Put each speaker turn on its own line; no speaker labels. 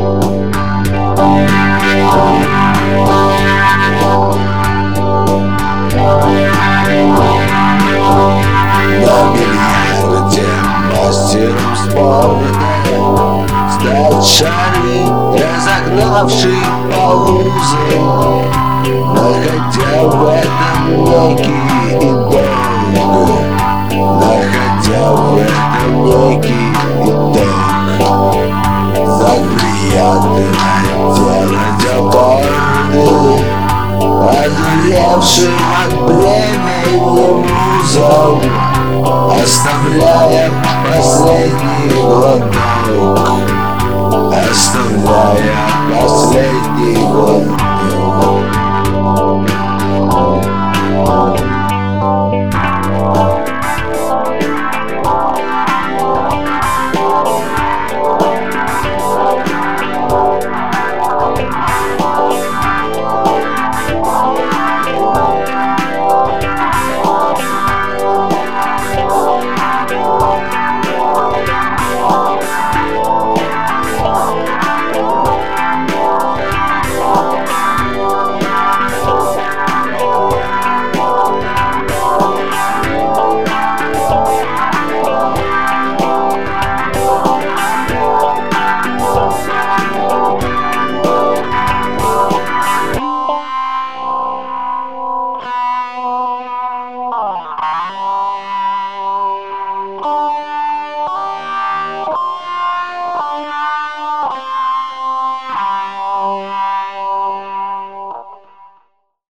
На бильярде мастером спорта стоит Чарли, разогнавший полузы, находя в этом некий итог, находя в этом некий итог. Так приятно делать аборты, одуревшим от бремени музов, оставляя последний глоток, оставляя последний